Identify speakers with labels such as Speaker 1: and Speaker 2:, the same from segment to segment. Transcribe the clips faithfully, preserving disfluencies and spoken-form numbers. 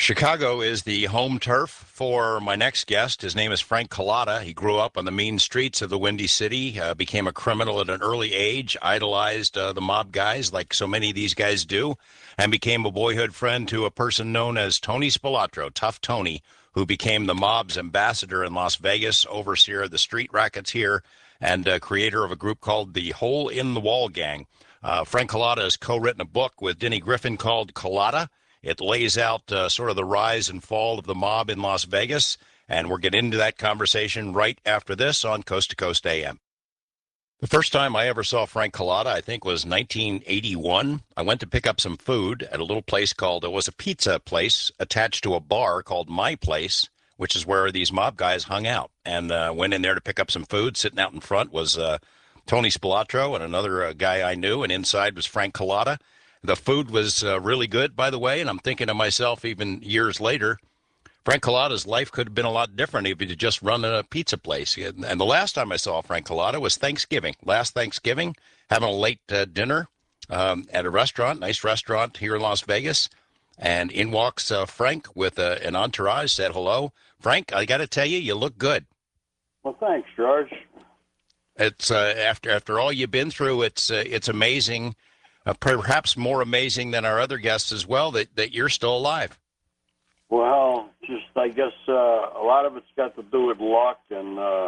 Speaker 1: Chicago is the home turf for my next guest. His name is Frank Cullotta. He grew up on the mean streets of the Windy City, uh, became a criminal at an early age, idolized uh, the mob guys like so many of these guys do, and became a boyhood friend to a person known as Tony Spilatro, Tough Tony, who became the mob's ambassador in Las Vegas, overseer of the street rackets here, and uh, creator of a group called the Hole in the Wall Gang. Uh, Frank Cullotta has co-written a book with Denny Griffin called Cullotta. It lays out uh, sort of the rise and fall of the mob in Las Vegas, and we're getting into that conversation right after this on Coast to Coast A M. The first time I ever saw Frank Cullotta, I think, was nineteen eighty-one. I went to pick up some food at a little place called, it was a pizza place attached to a bar called My Place, which is where these mob guys hung out, and uh, went in there to pick up some food. Sitting out in front was uh, Tony Spilatro and another uh, guy I knew, and inside was Frank Cullotta. The food was uh, really good, by the way, and I'm thinking to myself, even years later, Frank Cullotta's life could have been a lot different if he'd just run a pizza place. And the last time I saw Frank Cullotta was Thanksgiving. Last Thanksgiving, having a late uh, dinner um, at a restaurant, nice restaurant here in Las Vegas, and in walks uh, Frank with uh, an entourage, said hello. Frank, I got to tell you, you look good.
Speaker 2: Well, thanks, George.
Speaker 1: It's uh, after after all you've been through, it's uh, it's amazing. Uh, perhaps more amazing than our other guests as well, that, that you're still alive.
Speaker 2: Well, just I guess uh, a lot of it's got to do with luck and uh,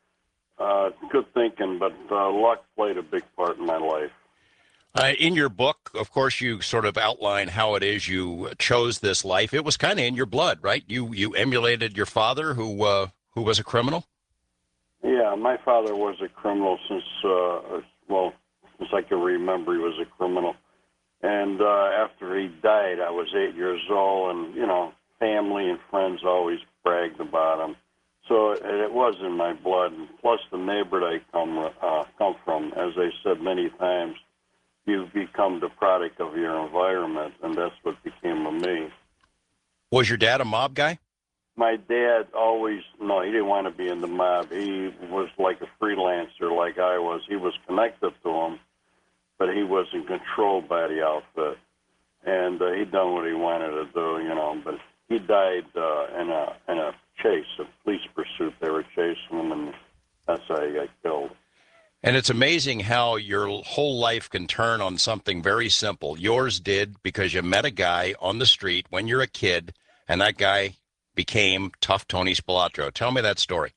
Speaker 2: uh, good thinking, but uh, luck played a big part in my life.
Speaker 1: Uh, in your book, of course, you sort of outline how it is you chose this life. It was kind of in your blood, right? You you emulated your father, who uh, who was a criminal?
Speaker 2: Yeah, my father was a criminal since, uh, well, since I can remember, he was a criminal. And uh, after he died, I was eight years old, and, you know, family and friends always bragged about him. So it, it was in my blood. And plus, the neighborhood I come, uh, come from, as I said many times, you become the product of your environment, and that's what became of me.
Speaker 1: Was your dad a mob guy?
Speaker 2: My dad always, no, he didn't want to be in the mob. He was like a freelancer like I was. He was connected to him, but he wasn't controlled by the outfit. And uh, he'd done what he wanted to do, you know, but he died uh, in a in a chase, a police pursuit. They were chasing him, and that's how he got killed.
Speaker 1: And it's amazing how your whole life can turn on something very simple. Yours did because you met a guy on the street when you're a kid, and that guy became Tough Tony Spilatro. Tell me that story.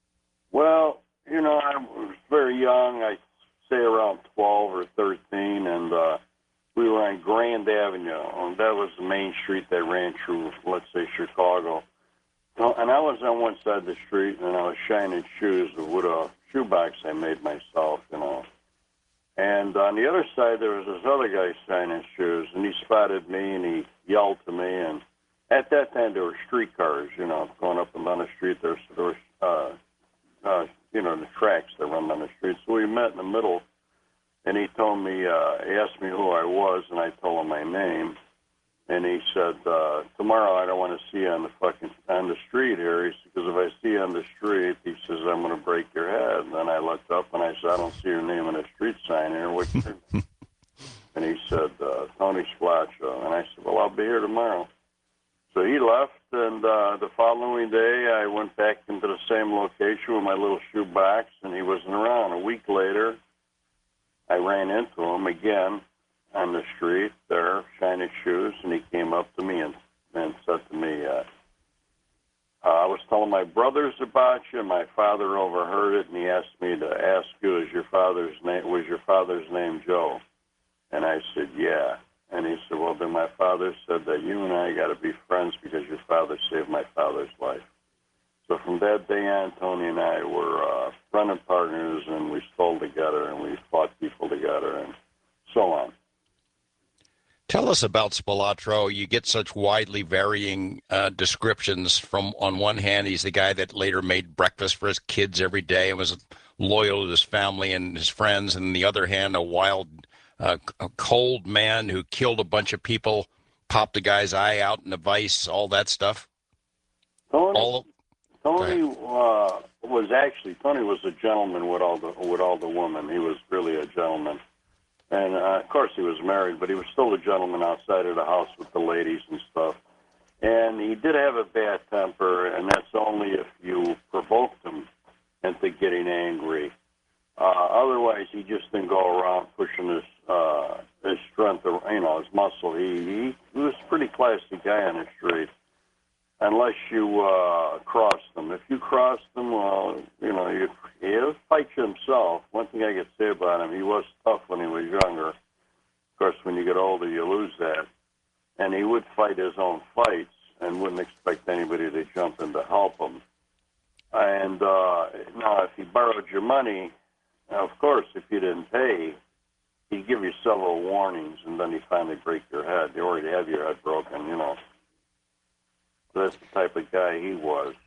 Speaker 2: Well, you know, I was very young. I say around twelve or thirteen, and uh, we were on Grand Avenue, and that was the main street that ran through, let's say, Chicago. And I was on one side of the street, and I was shining shoes with a shoebox I made myself, you know. And on the other side, there was this other guy shining shoes, and he spotted me, and he yelled to me, and at that time, there were streetcars, you know, going up and down the street. There was, uh, uh, you know, the tracks that run down the street. So we met in the middle, and he told me, uh, he asked me who I was, and I told him my name. And he said, uh, tomorrow I don't want to see you on the fucking, on the street here. He said, because if I see you on the street, he says, I'm going to break your head. And then I looked up, and I said, I don't see your name on the street sign here. What's your name? And he said, uh, Tony Spilatro. And I said, well, I'll be here tomorrow. So he left, and uh, the following day, I went back into the same location with my little shoebox, and he wasn't around. A week later, I ran into him again on the street there, shining shoes, and he came up to me and, and said to me, uh, uh, I was telling my brothers about you, and my father overheard it, and he asked me to ask you, is your father's name, was your father's name Joe? And I said, yeah. And he said, well, then my father said that you and I got to be friends because your father saved my father's life. So from that day on, Tony and I were uh, running partners, and we stole together, and we fought people together, and so on.
Speaker 1: Tell us about Spilatro. You get such widely varying uh, descriptions. From, on one hand, he's the guy that later made breakfast for his kids every day and was loyal to his family and his friends. And on the other hand, a wild, uh, a cold man who killed a bunch of people, popped a guy's eye out in a vice, all that stuff.
Speaker 2: Tony,
Speaker 1: all,
Speaker 2: Tony uh, was actually Tony was a gentleman with all the with all the women. He was really a gentleman. And, uh, of course, he was married, but he was still a gentleman outside of the house with the ladies and stuff. And he did have a bad temper, and that's only if you provoked him into getting angry. Uh, otherwise, he just didn't go around pushing his uh, his strength, you know, his muscle. He, he he was a pretty classy guy on the street, unless you uh, crossed him. If you crossed him, well, you know, you, he'll fight you himself. One thing I could say about him, he was tough when he was younger. Of course, when you get older, you lose that. And he would fight his own fights and wouldn't expect anybody to jump in to help him. And uh, now, if he borrowed your money, of course, if you didn't pay, he'd give you several warnings, and then he'd finally break your head. They already have your head broken, you know. So that's the type of guy he was.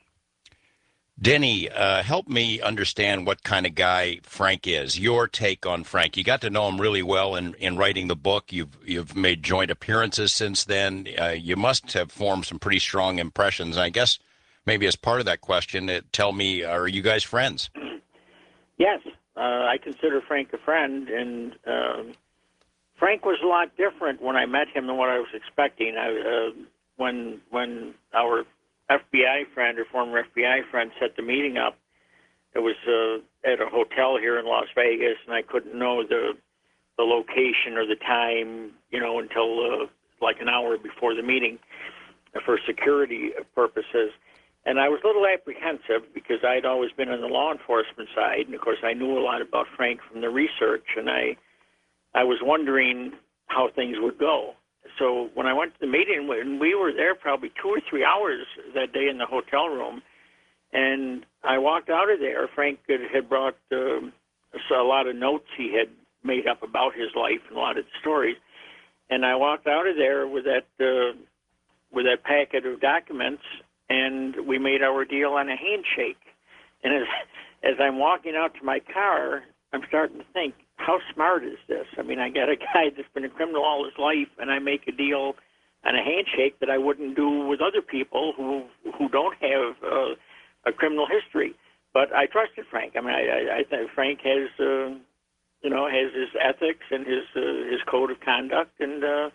Speaker 1: Denny, uh, help me understand what kind of guy Frank is. Your take on Frank. You got to know him really well in, in writing the book. You've you've made joint appearances since then. Uh, you must have formed some pretty strong impressions. And I guess maybe as part of that question, it, tell me, are you guys friends?
Speaker 3: Yes, uh, I consider Frank a friend, and um, Frank was a lot different when I met him than what I was expecting. I, uh, when when our F B I friend or former F B I friend set the meeting up, it was uh, at a hotel here in Las Vegas, and I couldn't know the the location or the time, you know, until uh, like an hour before the meeting for security purposes. And I was a little apprehensive because I'd always been on the law enforcement side, and of course I knew a lot about Frank from the research, and I I was wondering how things would go. So when I went to the meeting, when we were there probably two or three hours that day in the hotel room, and I walked out of there. Frank had brought um, a lot of notes he had made up about his life and a lot of the stories, and I walked out of there with that uh, with that packet of documents, and we made our deal on a handshake. And as as I'm walking out to my car, I'm starting to think, how smart is this? I mean, I got a guy that's been a criminal all his life, and I make a deal on a handshake that I wouldn't do with other people who who don't have uh, a criminal history. But I trusted Frank. I mean, I, I, I think Frank has, uh, you know, has his ethics and his uh, his code of conduct, and uh,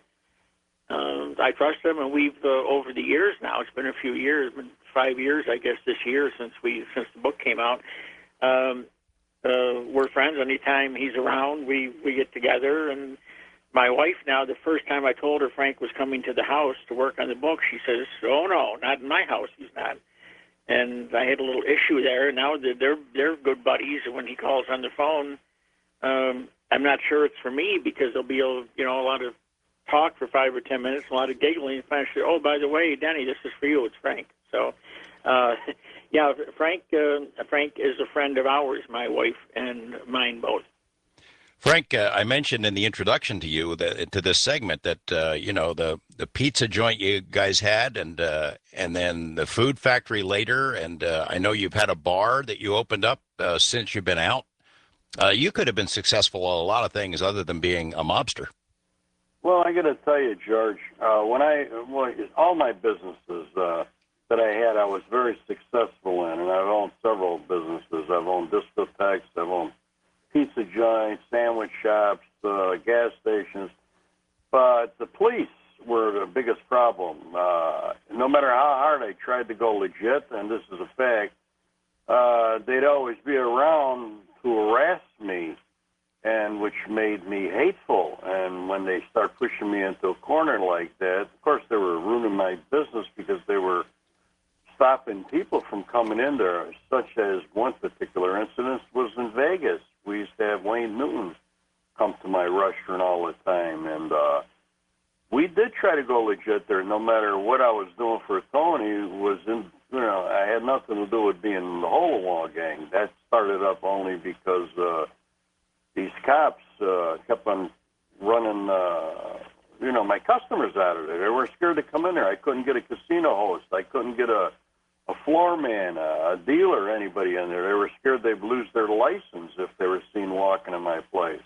Speaker 3: uh, I trust him. And we've uh, over the years now, it's been a few years, been five years, I guess, this year since we since the book came out. Um, Uh, we're friends. Anytime he's around, we, we get together. And my wife now, the first time I told her Frank was coming to the house to work on the book, she says, oh, no, not in my house, he's not. And I had a little issue there. Now they're, they're, they're good buddies. And when he calls on the phone, um, I'm not sure it's for me because there'll be a, you know, a lot of talk for five or ten minutes, a lot of giggling. And finally, oh, by the way, Denny, this is for you. It's Frank. So, uh, yeah, Frank. Uh, Frank is a friend of ours, my wife and mine both.
Speaker 1: Frank, uh, I mentioned in the introduction to you that to this segment that uh, you know the the pizza joint you guys had, and uh, and then the food factory later, and uh, I know you've had a bar that you opened up uh, since you've been out. Uh, you could have been successful at a lot of things other than being a mobster.
Speaker 2: Well, I got to tell you, George, uh, when I well, all my businesses uh, that I had, I was very successful in, and I've owned several businesses. I've owned discotheques, I've owned pizza joints, sandwich shops, uh, gas stations. But the police were the biggest problem. Uh, no matter how hard I tried to go legit, and this is a fact, uh, they'd always be around to harass me, and which made me hateful. And when they start pushing me into a corner like that, of course they were ruining my business because they were stopping people from coming in there, such as one particular incident was in Vegas. We used to have Wayne Newton come to my restaurant all the time, and uh, we did try to go legit there. No matter what I was doing for Tony, was in, you know, I had nothing to do with being in the Hole in Wall gang. That started up only because uh, these cops uh, kept on running, uh, you know, my customers out of there. They were scared to come in there. I couldn't get a casino host. I couldn't get a a floor man, a dealer, anybody in there. They were scared they'd lose their license if they were seen walking in my place.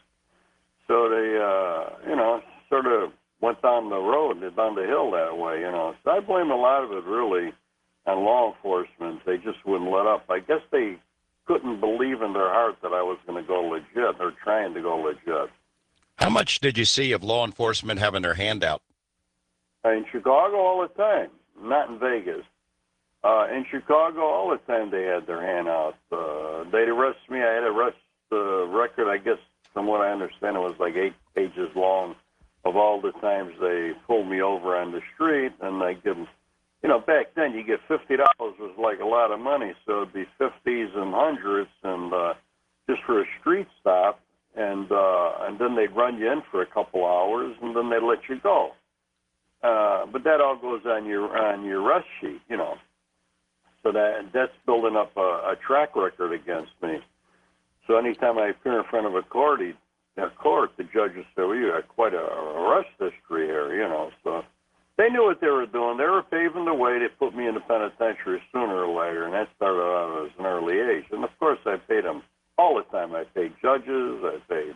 Speaker 2: So they, uh, you know, sort of went down the road, down the hill that way, you know. So I blame a lot of it, really, on law enforcement. They just wouldn't let up. I guess they couldn't believe in their heart that I was going to go legit, or trying to go legit.
Speaker 1: How much did you see of law enforcement having their hand out?
Speaker 2: In Chicago all the time. not in Vegas. Uh, in Chicago, all the time they had their hand out. Uh, they'd arrest me. I had a arrest uh, record, I guess, from what I understand, it was like eight pages long of all the times they pulled me over on the street, and I give them, you know, back then you get fifty dollars was like a lot of money, so it'd be fifties and hundreds, and uh, just for a street stop, and uh, and then they'd run you in for a couple hours, and then they'd let you go. Uh, but that all goes on your on your arrest sheet, you know. So that that's building up a, a track record against me. So anytime I appear in front of a court, he, a court, the judges say, "Well, you got quite a arrest history here," you know. So they knew what they were doing. They were paving the way to put me in the penitentiary sooner or later, and that started out at an early age. And of course, I paid them all the time. I paid judges, I paid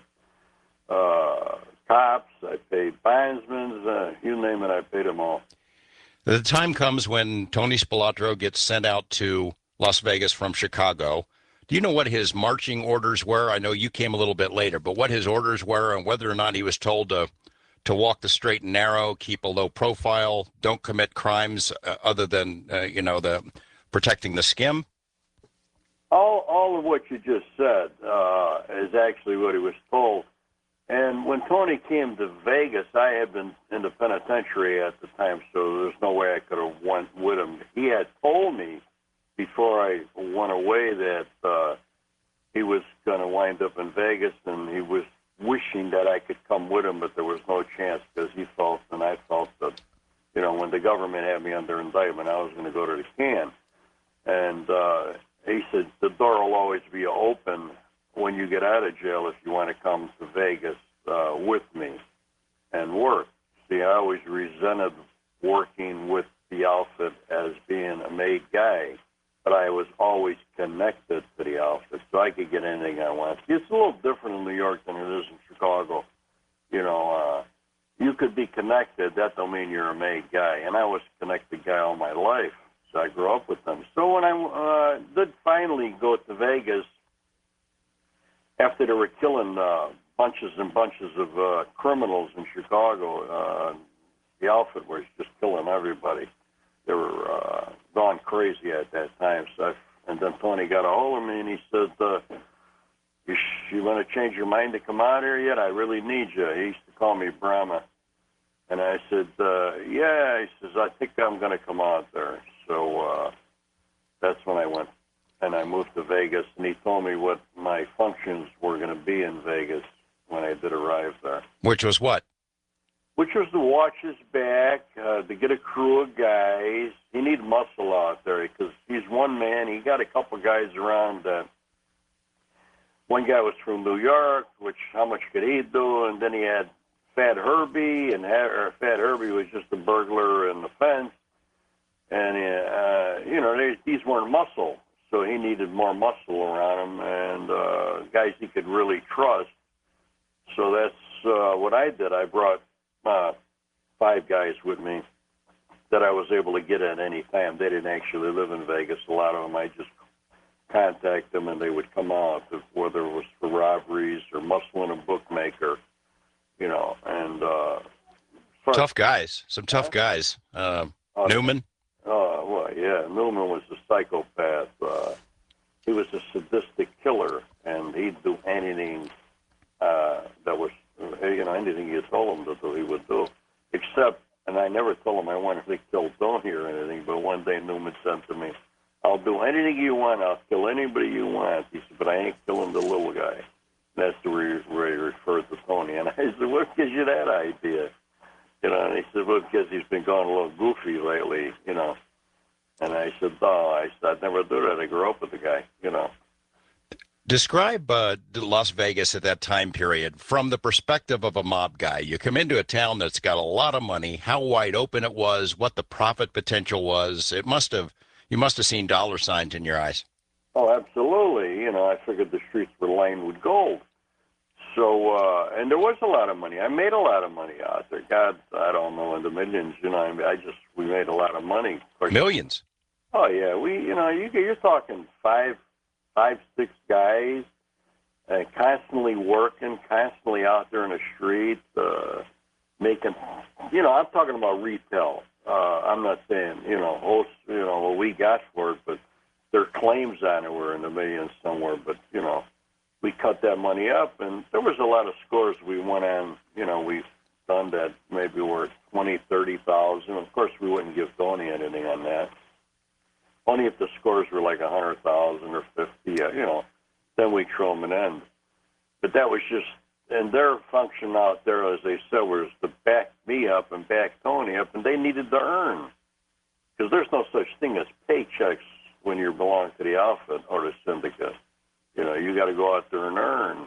Speaker 2: uh, cops, I paid bondsmen, uh, you name it, I paid them all.
Speaker 1: The time comes when Tony Spilotro gets sent out to Las Vegas from Chicago. Do you know what his marching orders were? I know you came a little bit later, but what his orders were and whether or not he was told to to walk the straight and narrow, keep a low profile, don't commit crimes uh, other than, uh, you know, the protecting the skim?
Speaker 2: All, all of what you just said uh, is actually what he was told. And when Tony came to Vegas, I had been in the penitentiary at the time, so there's no way I could have went with him. He had told me before I went away that uh, he was going to wind up in Vegas, and he was wishing that I could come with him, but there was no chance because he felt and I felt that, you know, when the government had me under indictment, I was going to go to the can. And uh, he said, the door will always be open when you get out of jail if you want to come to Vegas uh, with me and work. See, I always resented working with the outfit as being a made guy, but I was always connected to the outfit, so I could get anything I want. It's a little different in New York than it is in Chicago. You know, uh, you could be connected. That don't mean you're a made guy. And I was a connected guy all my life, so I grew up with them. So when I uh, did finally go to Vegas, after they were killing uh, bunches and bunches of uh, criminals in Chicago, uh, the outfit was just killing everybody. They were uh, gone crazy at that time. So I, and then Tony got a hold of me and he said, uh, you, sh- you want to change your mind to come out here yet? I really need you. He used to call me Brahma. And I said, uh, yeah. He says, I think I'm going to come out there. So uh, that's when I went. And I moved to Vegas. And he told me what my functions were going to be in Vegas when I did arrive there.
Speaker 1: Which was what?
Speaker 2: Which was to watch his back, uh, to get a crew of guys. He needed muscle out there because he's one man. He got a couple guys around. Uh, one guy was from New York, which how much could he do? And then he had Fat Herbie, and or Fat Herbie was just a burglar in the fence. And, uh, you know, they, these weren't muscle, so he needed more muscle around him and uh, guys he could really trust. So that's uh, what I did. I brought Uh, five guys with me that I was able to get at any time. They didn't actually live in Vegas. A lot of them, I just contact them and they would come out, whether it was for robberies or muscling a bookmaker, you know. And uh, first,
Speaker 1: tough guys, some tough guys. Uh,
Speaker 2: uh,
Speaker 1: Newman.
Speaker 2: Oh well, yeah. Newman was a psychopath. Uh, he was a sadistic killer, and he'd do anything uh, that was. You know, anything you told him to do, he would do. Except, and I never told him I wanted to kill Tony or anything, but one day Newman said to me, I'll do anything you want. I'll kill anybody you want. He said, but I ain't killing the little guy. And that's the way he referred to Tony. And I said, what gives you that idea? You know, and he said, well, because he's been going a little goofy lately, you know. And I said, no, I said, I'd never do that. I grew up with the guy, you know.
Speaker 1: Describe uh, Las Vegas at that time period from the perspective of a mob guy. You come into a town that's got a lot of money, how wide open it was, what the profit potential was. It must have, you must have seen dollar signs in your eyes.
Speaker 2: Oh, absolutely. You know, I figured the streets were lined with gold. So, uh, and there was a lot of money. I made a lot of money out there. God, I don't know, in the millions, you know, I, mean, I just, we made a lot of money. Of course,
Speaker 1: millions?
Speaker 2: Oh, yeah. We, you know, you, you're talking five, five, six guys, uh, constantly working, constantly out there in the street, uh, making, you know, I'm talking about retail. Uh, I'm not saying, you know, hosts, you know, what we got for it, but their claims on it were in the millions somewhere. But, you know, we cut that money up, and there was a lot of scores we went on, you know, we done that maybe worth twenty, thirty thousand. Of course, we wouldn't give Tony anything on that. Only if the scores were like a hundred thousand or fifty, uh, you know, then we throw them an end. But that was just, and their function out there, as they said, was to back me up and back Tony up, and they needed to earn. Because there's no such thing as paychecks when you belong to the outfit or the syndicate. You know, you got to go out there and earn.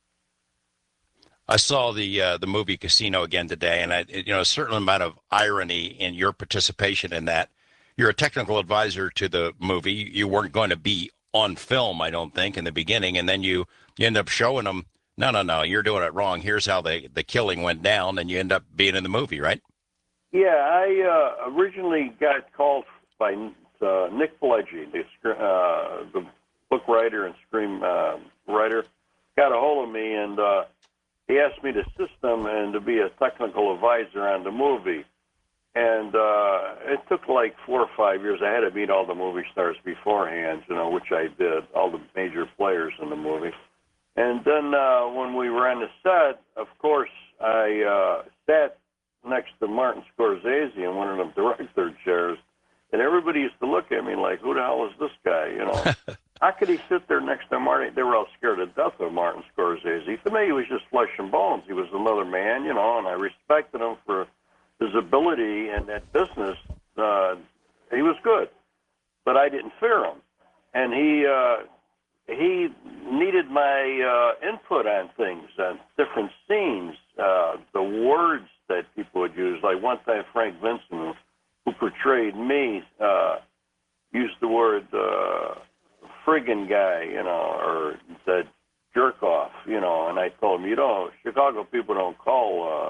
Speaker 1: I saw the uh, the movie Casino again today, and I, you know, a certain amount of irony in your participation in that. You're a technical advisor to the movie. You weren't going to be on film, I don't think, in the beginning, and then you, you end up showing them, no, no, no, you're doing it wrong. Here's how the, the killing went down, and you end up being in the movie, right?
Speaker 2: Yeah, I uh, originally got called by uh, Nick Pileggi, the, uh, the book writer and screen uh, writer, got a hold of me, and uh, he asked me to assist him and to be a technical advisor on the movie. And uh, it took like four or five years. I had to meet all the movie stars beforehand, you know, which I did, all the major players in the movie. And then uh, when we were on the set, of course, I uh, sat next to Martin Scorsese in one of the director chairs, and everybody used to look at me like, who the hell is this guy, you know? How could he sit there next to Martin? They were all scared to death of Martin Scorsese. To me, he was just flesh and bones. He was another man, you know, and I respected him for his ability in that business. Uh, he was good, but I didn't fear him. And he uh, he needed my uh, input on things, on different scenes, uh, the words that people would use. Like one time, Frank Vincent, who portrayed me, uh, used the word uh, friggin' guy, you know, or said jerk off, you know, and I told him, you know, Chicago people don't call uh,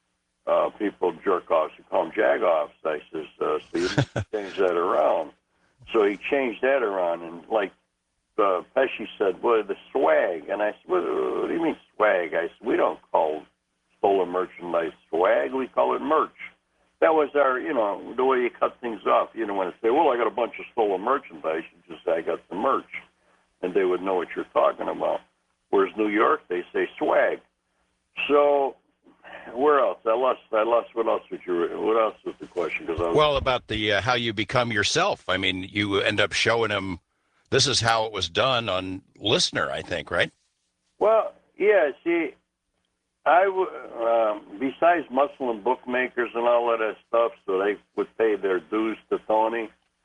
Speaker 2: uh, people jerk offs, you call them jag-offs. I says, uh, so you change that around. So he changed that around, and like uh, Pesci said, well, the swag. And I said, what, what do you mean swag? I said, we don't call stolen merchandise swag, we call it merch. That was our, you know, the way you cut things off. You don't want to say, well, I got a bunch of stolen merchandise. You just say, I got the merch. And they would know what you're talking about. Whereas New York, they say swag. So where else? I lost, I lost, what else was your, what else was the question? Cause I was,
Speaker 1: well, about the uh, how you become yourself. I mean, you end up showing them this is how it was done on Listener, I think, right?
Speaker 2: Well, yeah, see, I w- um, besides muscling bookmakers and all of that stuff, so they would pay their dues to Tony,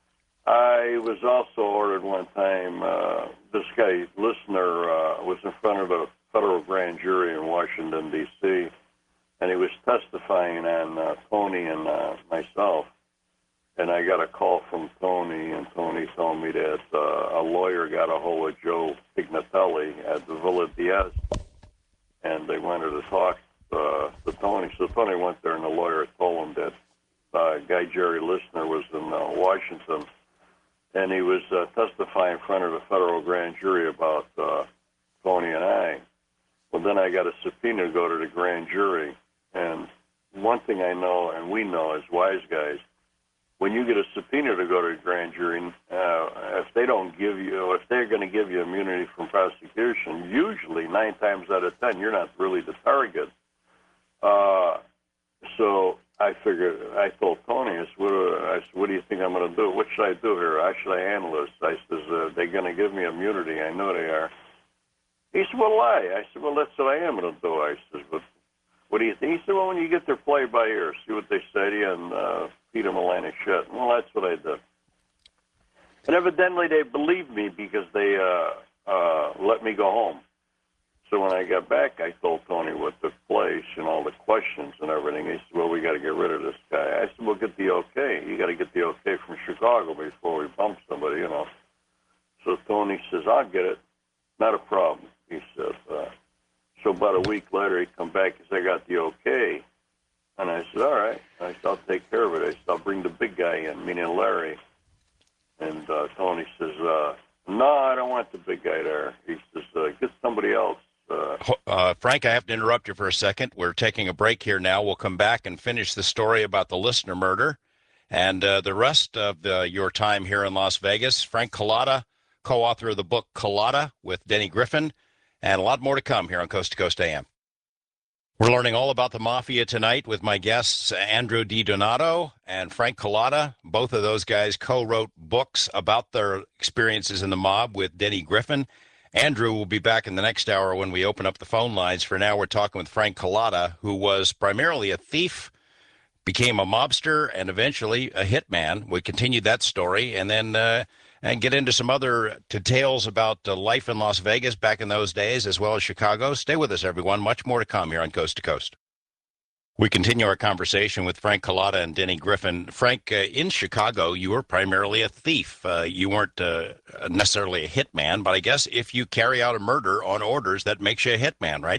Speaker 2: I was also ordered one time, uh, this guy, Listener, uh, was in front of a federal grand jury in Washington, D C, and he was testifying on uh, Tony and uh, myself. And I got a call from Tony, and Tony told me that uh, a lawyer got a hold of Joe Pignatelli at the Villa Diaz, and they wanted to talk uh, to Tony. So Tony went there, and the lawyer told him that uh, guy Jerry Listener was in uh, Washington, and he was uh, testifying in front of the federal grand jury about uh, Tony and I. Well, then I got a subpoena to go to the grand jury, and one thing I know, and we know as wise guys, when you get a subpoena to go to a grand jury, uh, if they don't give you, if they're going to give you immunity from prosecution, usually nine times out of ten, you're not really the target. Uh, so I figured, I told Tony, I said, what, I said, what do you think I'm going to do? What should I do here? How should I handle this? I said, uh, they're going to give me immunity. I know they are. He said, well, lie. I said, well, that's what I am going to do. I said, but what do you think? He said, well, when you get there, play by ear, see what they say to you, and uh, feed them a line of shit. Well, that's what I did. And evidently they believed me because they uh, uh, let me go home. So when I got back, I told Tony what took place and all the questions and everything. He said, well, we got to get rid of this guy. I said, well, get the okay. You got to get the okay from Chicago before we bump somebody, you know. So Tony says, I'll get it. Not a problem, he said. Uh, so about a week later, he come back and said, I got the okay. And I said, all right. I said, I'll take care of it. I said, I'll bring the big guy in, meaning Larry. And uh, Tony says, uh, no, I don't want the big guy there. He says, uh, get somebody else. Uh,
Speaker 1: uh, Frank, I have to interrupt you for a second. We're taking a break here now. We'll come back and finish the story about the Listener murder. and uh, the rest of the, your time here in Las Vegas. Frank Cullotta, co-author of the book Cullotta with Denny Griffin, and a lot more to come here on Coast to Coast A M. We're learning all about the Mafia tonight with my guests, Andrew DiDonato and Frank Cullotta. Both of those guys co-wrote books about their experiences in the mob with Denny Griffin. Andrew will be back in the next hour when we open up the phone lines. For now, we're talking with Frank Cullotta, who was primarily a thief, became a mobster, and eventually a hitman. We continued that story, and then uh, and get into some other details about uh, life in Las Vegas back in those days, as well as Chicago. Stay with us, everyone. Much more to come here on Coast to Coast. We continue our conversation with Frank Cullotta and Denny Griffin. Frank, uh, in Chicago, you were primarily a thief. Uh, you weren't uh, necessarily a hitman, but I guess if you carry out a murder on orders, that makes you a hitman, right?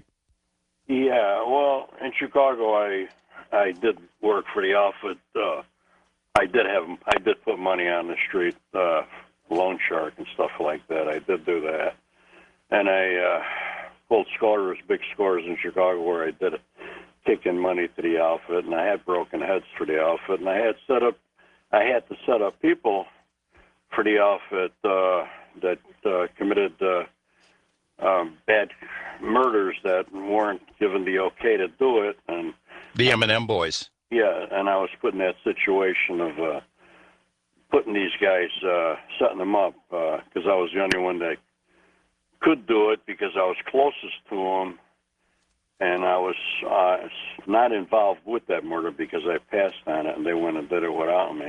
Speaker 2: Yeah, well, in Chicago, I I did work for the outfit. Uh, I did have I did put money on the street, uh, loan shark and stuff like that. I did do that, and I uh, pulled scores, big scores in Chicago, where I did it, kicking money to the outfit, and I had broken heads for the outfit, and I had set up, I had to set up people for the outfit uh, that uh, committed uh, um, bad murders that weren't given the okay to do it, and
Speaker 1: the M and M boys.
Speaker 2: Yeah, and I was put in that situation of uh, putting these guys, uh, setting them up, because uh, I was the only one that could do it because I was closest to them, and I was uh, not involved with that murder because I passed on it, and they went and did it without me.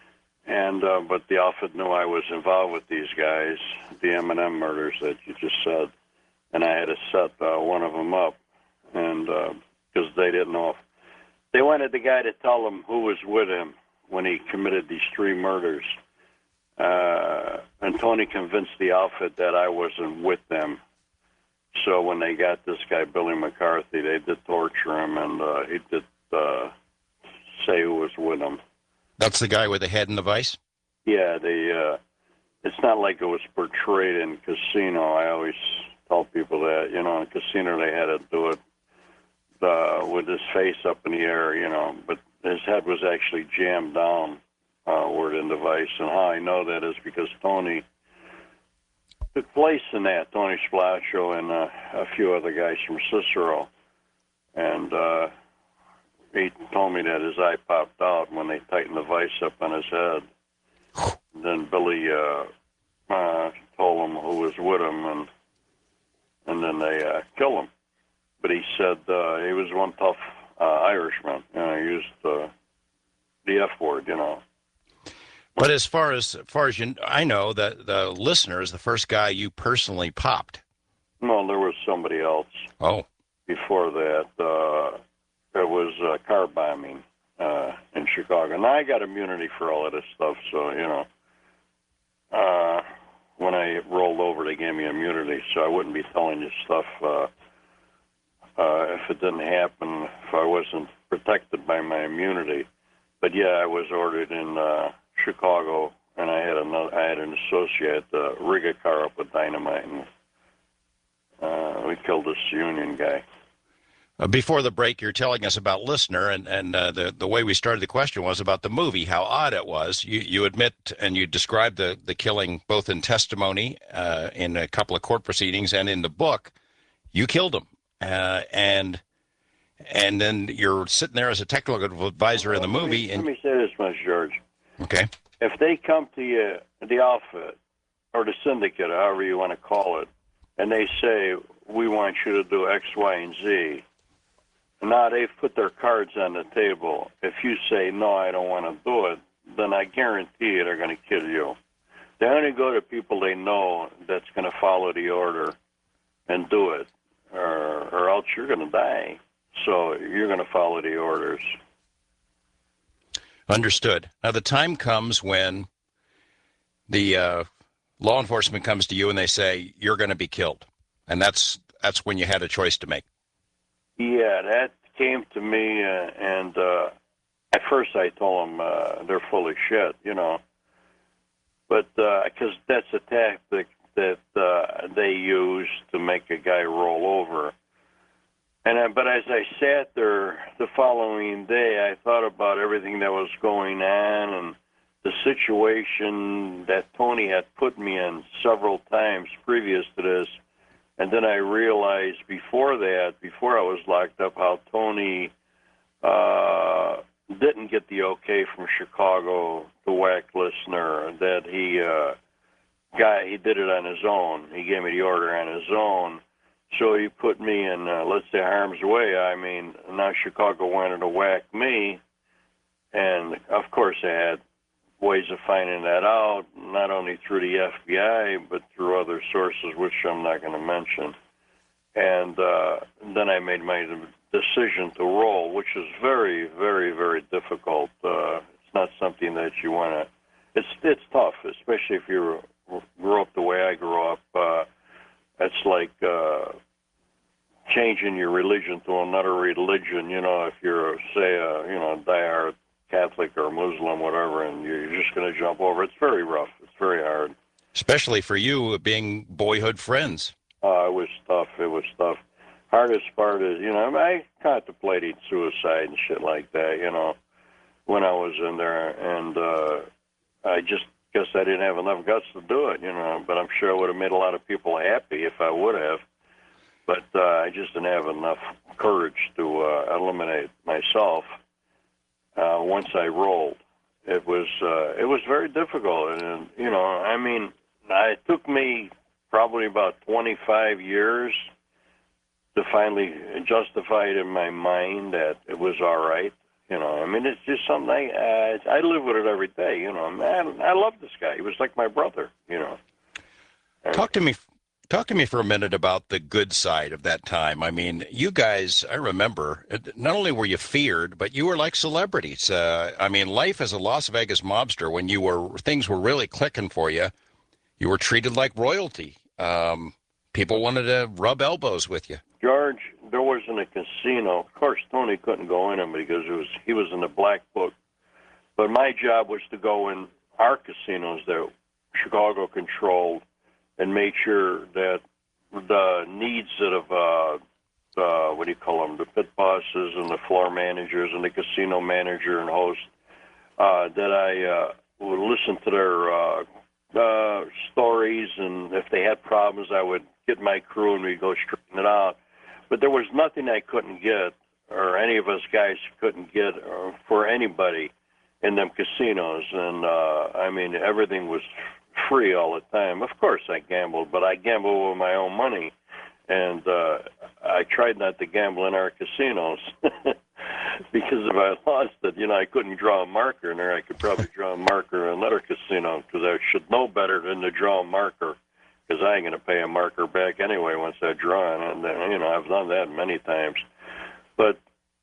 Speaker 2: And uh, but the outfit knew I was involved with these guys, the M and M murders that you just said, and I had to set uh, one of them up, and because uh, they didn't know if they wanted the guy to tell them who was with him when he committed these three murders. Uh, and Tony convinced the outfit that I wasn't with them. So when they got this guy, Billy McCarthy, they did torture him, and uh, he did uh, say who was with him.
Speaker 1: That's the guy with the head in the vice?
Speaker 2: Yeah, they, uh, it's not like it was portrayed in Casino. I always tell people that, you know, in Casino they had to do it Uh, with his face up in the air, you know, but his head was actually jammed down uh, where in the vice. And how I know that is because Tony took place in that, Tony Splascio and uh, a few other guys from Cicero. And uh, he told me that his eye popped out when they tightened the vice up on his head. And then Billy uh, uh, told him who was with him, and, and then they uh, killed him. But he said uh, he was one tough uh, Irishman. You know, he used uh, the F word, you know.
Speaker 1: But as far as, as far as you, I know that the listener is the first guy you personally popped.
Speaker 2: No, there was somebody else.
Speaker 1: Oh.
Speaker 2: Before that, uh, there was uh, car bombing uh, in Chicago. And I got immunity for all of this stuff, so, you know. Uh, when I rolled over, they gave me immunity, so I wouldn't be telling you stuff uh, Uh, if it didn't happen, if I wasn't protected by my immunity. But yeah, I was ordered in uh, Chicago, and I had another, I had an associate uh, rig a car up with dynamite, and uh, we killed this Union guy.
Speaker 1: Uh, before the break, you're telling us about Listener, and, and uh, the, the way we started the question was about the movie, how odd it was. You, you admit and you described the, the killing both in testimony, uh, in a couple of court proceedings, and in the book. You killed him. Uh, and and then you're sitting there as a technical advisor in the movie.
Speaker 2: Let me,
Speaker 1: and
Speaker 2: let me say this much, George.
Speaker 1: Okay.
Speaker 2: If they come to you, the outfit, or the syndicate, or however you want to call it, and they say, we want you to do X, Y, and Z, and now they've put their cards on the table. If you say, no, I don't want to do it, then I guarantee you they're going to kill you. They only go to people they know that's going to follow the order and do it. Or, or else you're going to die. So you're going to follow the orders.
Speaker 1: Understood. Now, the time comes when the uh, law enforcement comes to you and they say, you're going to be killed. And that's that's when you had a choice to make.
Speaker 2: Yeah, that came to me, uh, and uh, at first I told them uh, they're full of shit, you know. But because uh, that's a tactic that uh, they use to make a guy roll over. And I, but as I sat there the following day, I thought about everything that was going on and the situation that Tony had put me in several times previous to this. And then I realized before that, before I was locked up, how Tony uh, didn't get the okay from Chicago, the whack listener, that he uh, got, he did it on his own. He gave me the order on his own. So he put me in, uh, let's say, harm's way. I mean, now Chicago wanted to whack me. And, of course, I had ways of finding that out, not only through the F B I, but through other sources, which I'm not going to mention. And uh, then I made my decision to roll, which is very, very, very difficult. Uh, it's not something that you want to, it's it's tough, especially if you grew up the way I grew up. Uh, it's like uh, changing your religion to another religion. You know, if you're, say, a, you know, diehard Catholic or Muslim, whatever, and you're just going to jump over. It's very rough. It's very hard.
Speaker 1: Especially for you being boyhood friends.
Speaker 2: Uh, it was tough. It was tough. Hardest part is, you know, I contemplated suicide and shit like that, you know, when I was in there. And uh, I just guess I didn't have enough guts to do it, you know, but I'm sure I would have made a lot of people happy if I would have. But uh, I just didn't have enough courage to uh, eliminate myself. Uh, once I rolled, it was uh, it was very difficult, and you know, I mean, it took me probably about twenty-five years to finally justify it in my mind that it was all right. You know, I mean, it's just something I uh, I live with it every day. You know, man, I love this guy. He was like my brother. You know. And
Speaker 1: Talk to me. Talk to me for a minute about the good side of that time. I mean, you guys, I remember, not only were you feared, but you were like celebrities. Uh, I mean, life as a Las Vegas mobster, when you were, things were really clicking for you, you were treated like royalty. Um, people wanted to rub elbows with you.
Speaker 2: George, there wasn't a casino. Of course, Tony couldn't go in them because it was he was in the black book. But my job was to go in our casinos that Chicago controlled and made sure that the needs that of, uh, uh, what do you call them, the pit bosses and the floor managers and the casino manager and host, uh, that I uh, would listen to their uh, uh, stories, and if they had problems, I would get my crew and we'd go straighten it out. But there was nothing I couldn't get, or any of us guys couldn't get, or for anybody in them casinos. And, uh, I mean, everything was free all the time. Of course I gambled, but I gambled with my own money, and uh, I tried not to gamble in our casinos because if I lost it, you know, I couldn't draw a marker in there. I could probably draw a marker in another casino because I should know better than to draw a marker because I ain't going to pay a marker back anyway once I draw it. And, uh, you know, I've done that many times. But,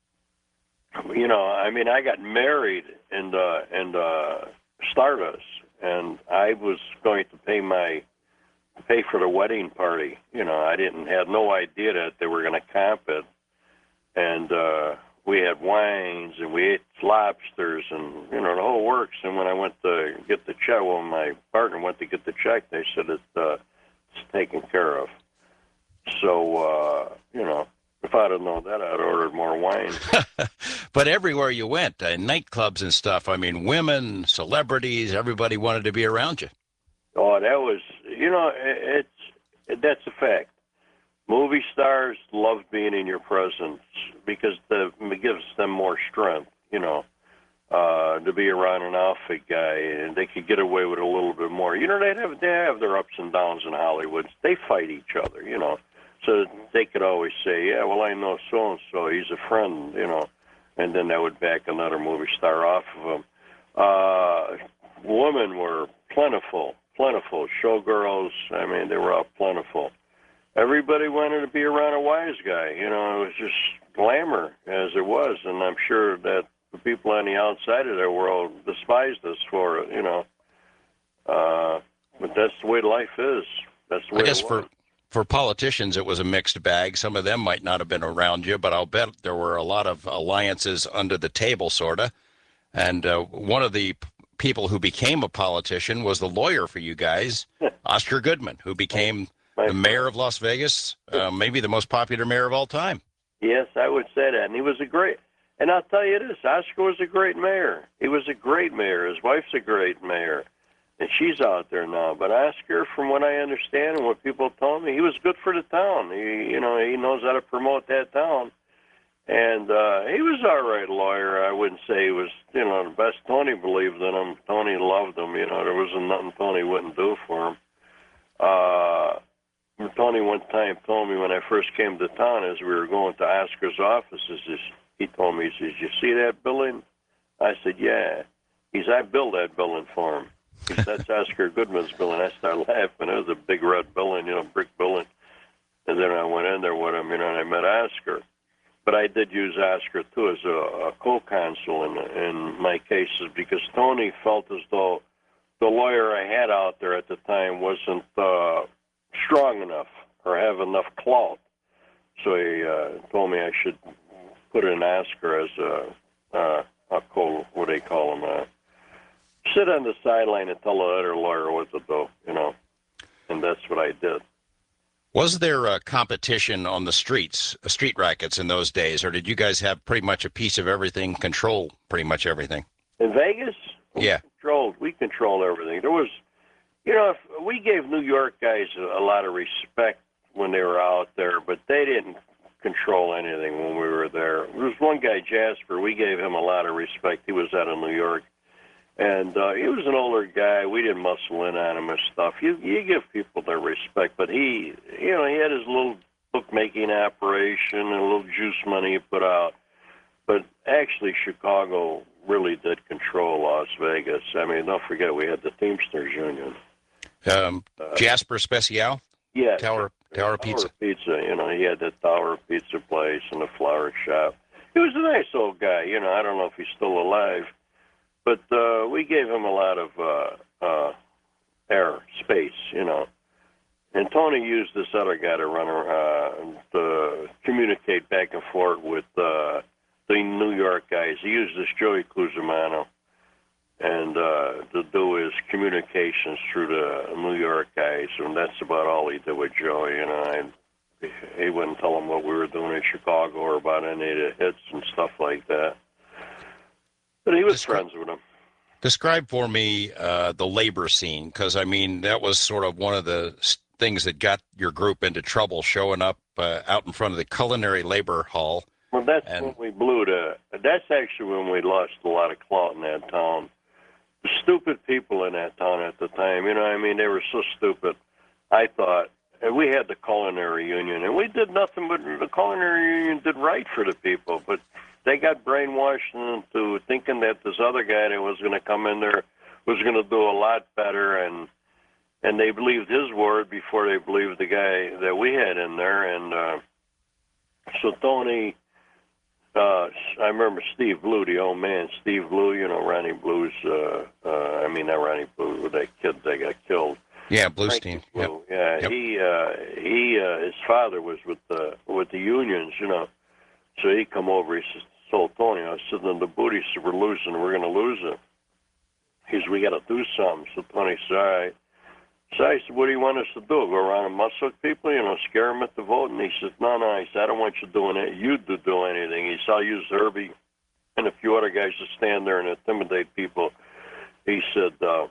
Speaker 2: you know, I mean, I got married in, uh, in uh, Stardust, and I was going to pay my pay for the wedding party. You know, I didn't had no idea that they were going to comp it, and uh, we had wines and we ate lobsters and you know the whole works. And when I went to get the check, well, my partner went to get the check. They said it's uh, it's taken care of. So uh, you know, if I'd have known that, I'd have ordered more wine.
Speaker 1: But everywhere you went, uh, nightclubs and stuff, I mean, women, celebrities, everybody wanted to be around you.
Speaker 2: Oh, that was, you know, it, it's that's a fact. Movie stars love being in your presence because the, it gives them more strength, you know, uh, to be around an outfit guy, and they could get away with a little bit more. You know, they have they have their ups and downs in Hollywood. They fight each other, you know. So they could always say, yeah, well, I know so-and-so, he's a friend, you know, and then that would back another movie star off of him. Uh, women were plentiful, plentiful. Showgirls, I mean, they were all plentiful. Everybody wanted to be around a wise guy, you know, it was just glamour as it was, and I'm sure that the people on the outside of their world despised us for it, you know. Uh, but that's the way life is. That's the way
Speaker 1: I guess
Speaker 2: it
Speaker 1: for...
Speaker 2: was.
Speaker 1: For politicians, it was a mixed bag. Some of them might not have been around you, but I'll bet there were a lot of alliances under the table, sort of. And uh, one of the p- people who became a politician was the lawyer for you guys, Oscar Goodman, who became
Speaker 2: My
Speaker 1: the mayor of Las Vegas, uh, maybe the most popular mayor of all time.
Speaker 4: Yes, I would say that. And he was a great, and I'll tell you this, Oscar was a great mayor. He was a great mayor. His wife's a great mayor. And she's out there now. But Oscar, from what I understand and what people told me, he was good for the town. He, you know, he knows how to promote that town. And uh, he was all right lawyer. I wouldn't say he was, you know, the best. Tony believed in him. Tony loved him. You know, there wasn't nothing Tony wouldn't do for him. Uh, Tony one time told me when I first came to town, as we were going to Oscar's offices, he told me, he says, "You see that building?" I said, "Yeah." He said, "I built that building for him." He said, "That's Oscar Goodman's building." I started laughing. It was a big red building, you know, brick building. And then I went in there with him, you know, and I met Oscar. But I did use Oscar, too, as a, a co-counsel in, in my cases because Tony felt as though the lawyer I had out there at the time wasn't uh, strong enough or have enough clout. So he uh, told me I should put in Oscar as a, uh, a co, what do they call him, uh, sit on the sideline and tell the other lawyer what to do, you know. And that's what I did.
Speaker 1: Was there a competition on the streets, uh, street rackets in those days, or did you guys have pretty much a piece of everything, control pretty much everything?
Speaker 4: In Vegas?
Speaker 1: Yeah.
Speaker 4: We controlled, we controlled everything. There was, you know, if, we gave New York guys a, a lot of respect when they were out there, but they didn't control anything when we were there. There was one guy, Jasper, we gave him a lot of respect. He was out of New York. And uh, he was an older guy. We didn't muscle in on him and stuff. You you give people their respect, but he, you know, he had his little bookmaking operation and a little juice money he put out. But actually, Chicago really did control Las Vegas. I mean, don't forget we had the Teamsters Union.
Speaker 1: Um,
Speaker 4: Uh,
Speaker 1: Jasper Special?
Speaker 4: Yeah,
Speaker 1: Tower Tower Pizza.
Speaker 4: Tower Pizza. You know, he had the Tower Pizza place and the flower shop. He was a nice old guy. You know, I don't know if he's still alive. But uh, we gave him a lot of uh, uh, air, space, you know. And Tony used this other guy to run, uh, to communicate back and forth with uh, the New York guys. He used this Joey Cusimano and uh, to do his communications through the New York guys. And that's about all he did with Joey, you know. And he wouldn't tell him what we were doing in Chicago or about any of the hits and stuff like that. But he was
Speaker 1: Descri-
Speaker 4: friends with him.
Speaker 1: Describe for me uh, the labor scene, because, I mean, that was sort of one of the things that got your group into trouble, showing up uh, out in front of the Culinary Labor Hall.
Speaker 4: Well, that's
Speaker 1: and...
Speaker 4: when we blew the. That's actually when we lost a lot of clout in that town. The stupid people in that town at the time, you know what I mean? They were so stupid. I thought, and we had the Culinary Union, and we did nothing but the Culinary Union did right for the people, but they got brainwashed into thinking that this other guy that was going to come in there was going to do a lot better, and and they believed his word before they believed the guy that we had in there. And uh, so Tony, uh, I remember Steve Blue, the old man, Steve Blue, you know, Ronnie Blue's, uh, uh, I mean, not Ronnie Blue, that kid that got killed.
Speaker 1: Yeah, Bluestein.
Speaker 4: Blue.
Speaker 1: Yep.
Speaker 4: Yeah,
Speaker 1: Yep.
Speaker 4: he, uh, he, uh, his father was with the, with the unions, you know. So he come over, he says, told Tony, I was sitting in the booth, he said, we're losing, we're going to lose it. He said, we got to do something. So Tony said, all right. So I said, what do you want us to do? Go around and muscle people, you know, scare them at the vote? And he said, no, no. He said, I don't want you doing it. You to do anything. He said, I'll use Herbie and a few other guys to stand there and intimidate people. He said, uh,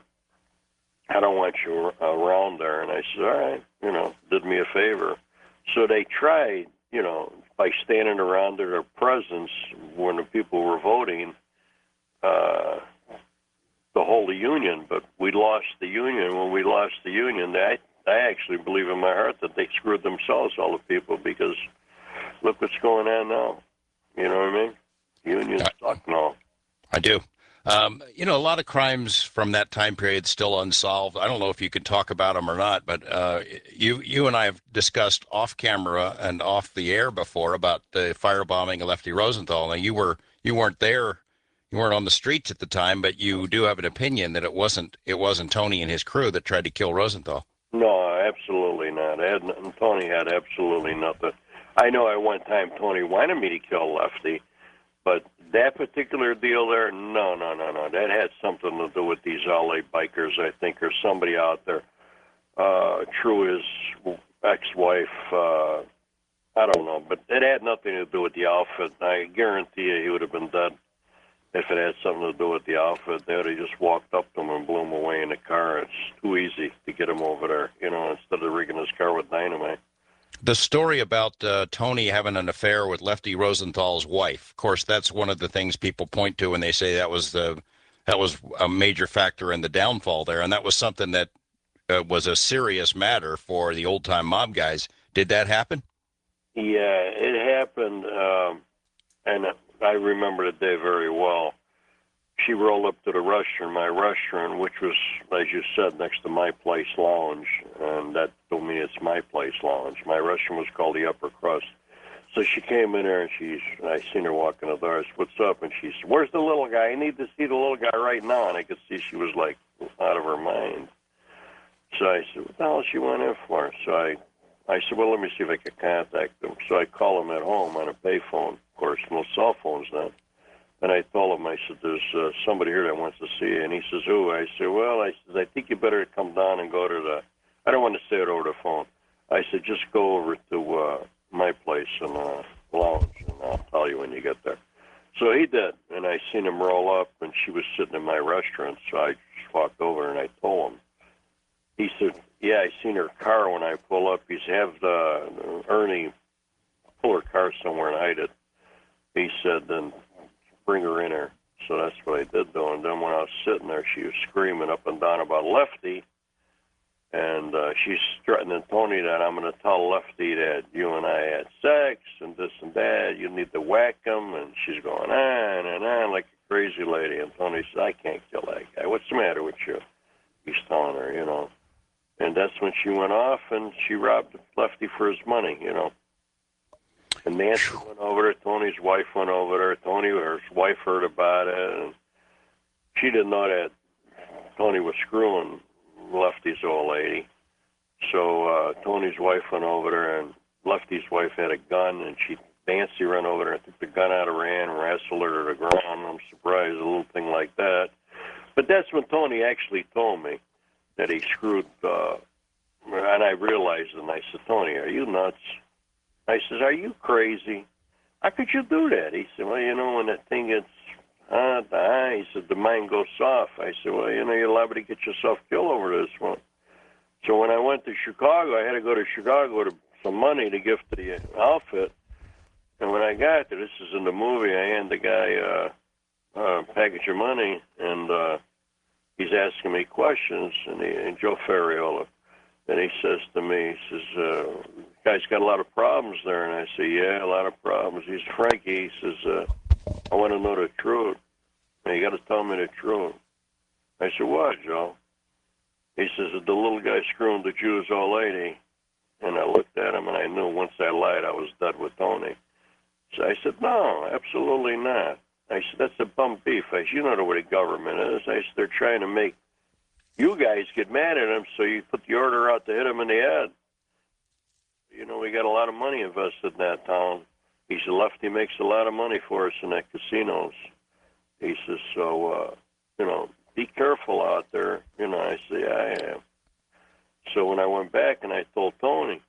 Speaker 4: I don't want you around there. And I said, all right, you know, did me a favor. So they tried, you know, by standing around their presence when the people were voting, uh, to hold the union, but we lost the union. When we lost the union, I, I actually believe in my heart that they screwed themselves, all the people, because look what's going on now. You know what I mean? Unions suck now.
Speaker 1: I do. Um, you know, a lot of crimes from that time period still unsolved. I don't know if you could talk about them or not, but uh, you you and I have discussed off camera and off the air before about the firebombing of Lefty Rosenthal. Now, you were you weren't there. You weren't on the streets at the time, but you do have an opinion that it wasn't it wasn't Tony and his crew that tried to kill Rosenthal.
Speaker 4: No, absolutely not. I had, Tony had absolutely nothing. I know at one time Tony wanted me to kill Lefty, but that particular deal there, no, no, no, no. That had something to do with these L A bikers, I think, or somebody out there. Uh, True, his ex-wife, uh, I don't know, but it had nothing to do with the outfit. I guarantee you he would have been dead if it had something to do with the outfit. They would have just walked up to him and blew him away in the car. It's too easy to get him over there, you know, instead of rigging his car with dynamite.
Speaker 1: The story about uh, Tony having an affair with Lefty Rosenthal's wife, of course, that's one of the things people point to when they say that was the that was a major factor in the downfall there, and that was something that uh, was a serious matter for the old-time mob guys. Did that happen?
Speaker 4: Yeah, it happened, um, and I remember the day very well. She rolled up to the restaurant, my restaurant, which was, as you said, next to My Place Lounge, and that told me it's My Place Lounge. My restaurant was called the Upper Crust. So she came in there, and she's, and I seen her walking the door. I said, "What's up?" And she said, "Where's the little guy? I need to see the little guy right now." And I could see she was, like, out of her mind. So I said, "What the hell she went in for?" So I, I said, "Well, let me see if I can contact him." So I called him at home on a payphone. Of course, no cell phones then. And I told him, I said, "There's uh, somebody here that wants to see you." And he says, "Who?" I said, "Well," I said, "I think you better come down and go to the," I don't want to say it over the phone. I said, "Just go over to uh, my place and uh, lounge, and I'll tell you when you get there." So he did, and I seen him roll up, and she was sitting in my restaurant. So I just walked over and I told him. He said, "Yeah, I seen her car when I pull up." He said, "Have the Ernie pull her car somewhere and hide it." He said, "Then bring her in here." So that's what I did, though. And then when I was sitting there, she was screaming up and down about Lefty. And uh, she's threatening Tony that I'm going to tell Lefty that you and I had sex and this and that. You need to whack him. And she's going on and on like a crazy lady. And Tony says, "I can't kill that guy. What's the matter with you?" He's telling her, you know. And that's when she went off and she robbed Lefty for his money, you know. And Nancy went over there. Tony's wife went over there. Tony, her wife heard about it. And she didn't know that Tony was screwing Lefty's old lady. So uh, Tony's wife went over there, and Lefty's wife had a gun, and she Nancy ran over there and took the gun out of her hand and wrestled her to the ground. I'm surprised, a little thing like that. But that's when Tony actually told me that he screwed, uh, and I realized, and I said, "Tony, are you nuts?" I says, "Are you crazy? How could you do that?" He said, "Well, you know, when that thing gets hot, uh, he said, the mind goes soft." I said, "Well, you know, you're liable to get yourself killed over this one." So when I went to Chicago, I had to go to Chicago to some money to give to the outfit. And when I got there, this is in the movie, I hand the guy uh, a package of money, and uh, he's asking me questions, and, he, and Joe Ferriola. And he says to me, he says, uh, "Guy's got a lot of problems there." And I say, "Yeah, a lot of problems." He's Frankie. He says, uh, "I want to know the truth. And you got to tell me the truth." I said, "What, Joe?" He says, "The little guy screwing the Jew's old lady." And I looked at him, and I knew once I lied, I was dead with Tony. So I said, "No, absolutely not." I said, "That's a bum beef." I said, "You know what the government is." I said, "They're trying to make you guys get mad at him, so you put the order out to hit him in the head. You know, we got a lot of money invested in that town." He said, "Lefty makes a lot of money for us in that casinos." He says, "So, uh, you know, be careful out there." You know, I say, "I am." So when I went back and I told Tony,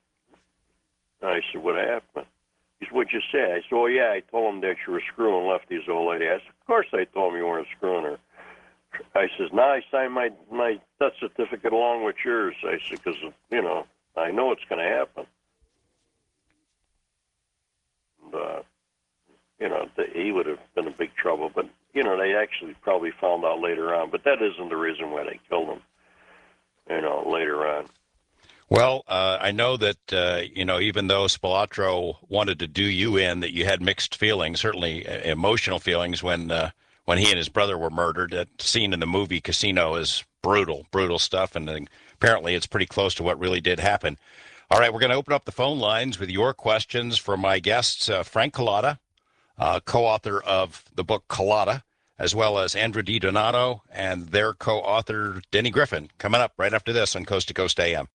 Speaker 4: I said, "What happened?" He said, "What'd you say?" I said, "Oh, yeah, I told him that you were screwing Lefty's old lady." I said, "Of course I told him you weren't screwing her." I says, "Now I signed my, my death certificate along with yours." I said, "Because, you know, I know it's going to happen." And, uh, you know, the, he would have been in big trouble. But, you know, they actually probably found out later on. But that isn't the reason why they killed him, you know, later on.
Speaker 1: Well, uh, I know that, uh, you know, even though Spilatro wanted to do you in, that you had mixed feelings, certainly uh, emotional feelings when uh, when he and his brother were murdered. That scene in the movie Casino is brutal, brutal stuff, and uh, apparently it's pretty close to what really did happen. All right, we're going to open up the phone lines with your questions for my guests, uh, Frank Cullotta, uh, co-author of the book Cullotta, as well as Andrew DiDonato and their co-author Denny Griffin, coming up right after this on Coast to Coast A M.